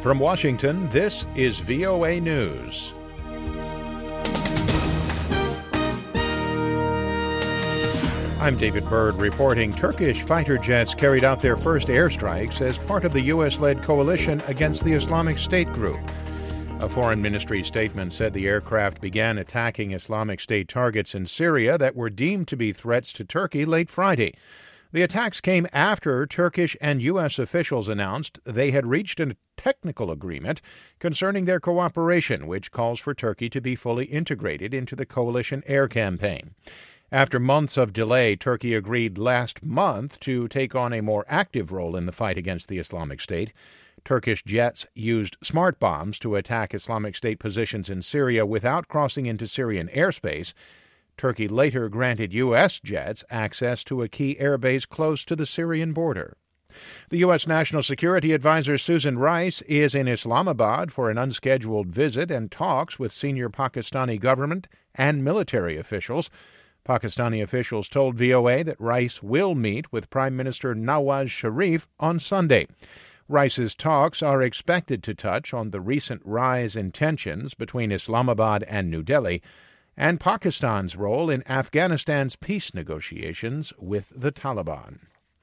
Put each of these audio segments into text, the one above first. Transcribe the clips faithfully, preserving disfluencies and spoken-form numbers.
From Washington, this is V O A News. I'm David Byrd reporting Turkish fighter jets carried out their first airstrikes as part of the U S-led coalition against the Islamic State group. A foreign ministry statement said the aircraft began attacking Islamic State targets in Syria that were deemed to be threats to Turkey late Friday. The attacks came after Turkish and U S officials announced they had reached a technical agreement concerning their cooperation, which calls for Turkey to be fully integrated into the coalition air campaign. After months of delay, Turkey agreed last month to take on a more active role in the fight against the Islamic State. Turkish jets used smart bombs to attack Islamic State positions in Syria without crossing into Syrian airspace. Turkey later granted U S jets access to a key airbase close to the Syrian border. The U S. National Security Advisor Susan Rice is in Islamabad for an unscheduled visit and talks with senior Pakistani government and military officials. Pakistani officials told V O A that Rice will meet with Prime Minister Nawaz Sharif on Sunday. Rice's talks are expected to touch on the recent rise in tensions between Islamabad and New Delhi and Pakistan's role in Afghanistan's peace negotiations with the Taliban.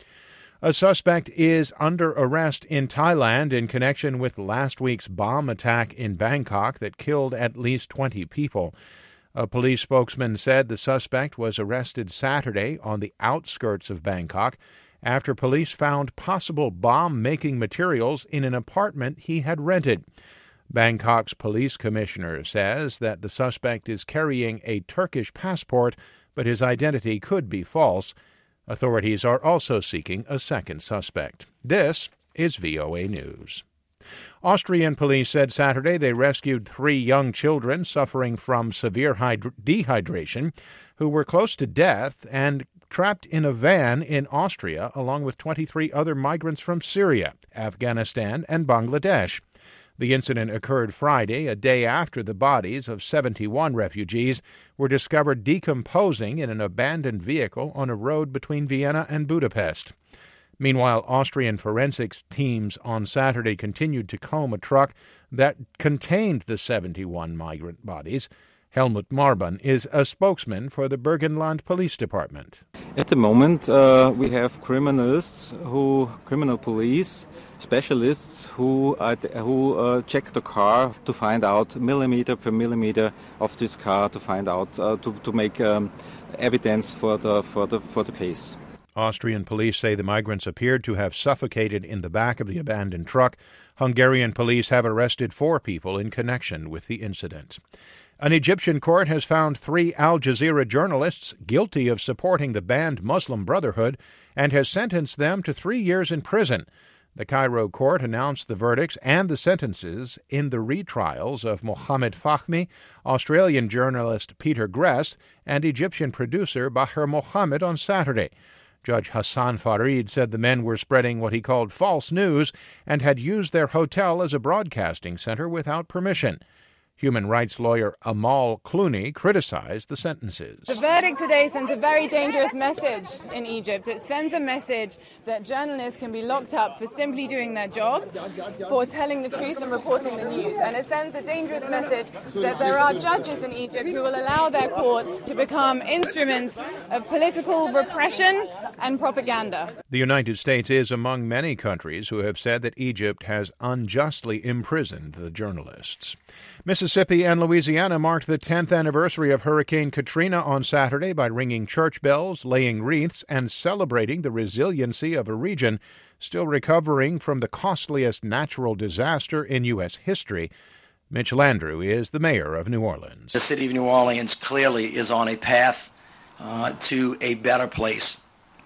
A suspect is under arrest in Thailand in connection with last week's bomb attack in Bangkok that killed at least twenty people. A police spokesman said the suspect was arrested Saturday on the outskirts of Bangkok after police found possible bomb-making materials in an apartment he had rented. Bangkok's police commissioner says that the suspect is carrying a Turkish passport, but his identity could be false. Authorities are also seeking a second suspect. This is V O A News. Austrian police said Saturday they rescued three young children suffering from severe hyd- dehydration who were close to death and trapped in a van in Austria along with twenty-three other migrants from Syria, Afghanistan, and Bangladesh. The incident occurred Friday, a day after the bodies of seventy-one refugees were discovered decomposing in an abandoned vehicle on a road between Vienna and Budapest. Meanwhile, Austrian forensics teams on Saturday continued to comb a truck that contained the seventy-one migrant bodies. Helmut Marban is a spokesman for the Burgenland Police Department. At the moment, uh, we have criminalists who, criminal police, specialists who uh, who uh, check the car to find out millimeter per millimeter of this car to find out uh, to to make um, evidence for the for the for the case. Austrian police say the migrants appeared to have suffocated in the back of the abandoned truck. Hungarian police have arrested four people in connection with the incident. An Egyptian court has found three Al Jazeera journalists guilty of supporting the banned Muslim Brotherhood and has sentenced them to three years in prison. The Cairo court announced the verdicts and the sentences in the retrials of Mohamed Fahmy, Australian journalist Peter Grest, and Egyptian producer Bahar Mohammed on Saturday. Judge Hassan Farid said the men were spreading what he called false news and had used their hotel as a broadcasting center without permission. Human rights lawyer Amal Clooney criticized the sentences. The verdict today sends a very dangerous message in Egypt. It sends a message that journalists can be locked up for simply doing their job, for telling the truth and reporting the news. And it sends a dangerous message that there are judges in Egypt who will allow their courts to become instruments of political repression and propaganda. The United States is among many countries who have said that Egypt has unjustly imprisoned the journalists. Mississippi and Louisiana marked the tenth anniversary of Hurricane Katrina on Saturday by ringing church bells, laying wreaths, and celebrating the resiliency of a region still recovering from the costliest natural disaster in U S history. Mitch Landrieu is the mayor of New Orleans. The city of New Orleans clearly is on a path uh, to a better place.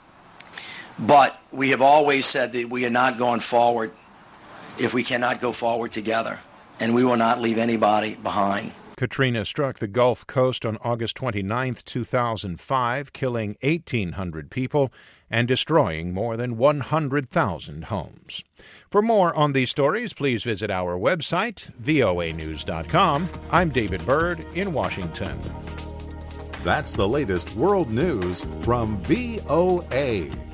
But we have always said that we are not going forward if we cannot go forward together. And we will not leave anybody behind. Katrina struck the Gulf Coast on August twenty-ninth, two thousand five, killing eighteen hundred people and destroying more than one hundred thousand homes. For more on these stories, please visit our website, V O A news dot com. I'm David Byrd in Washington. That's the latest world news from V O A.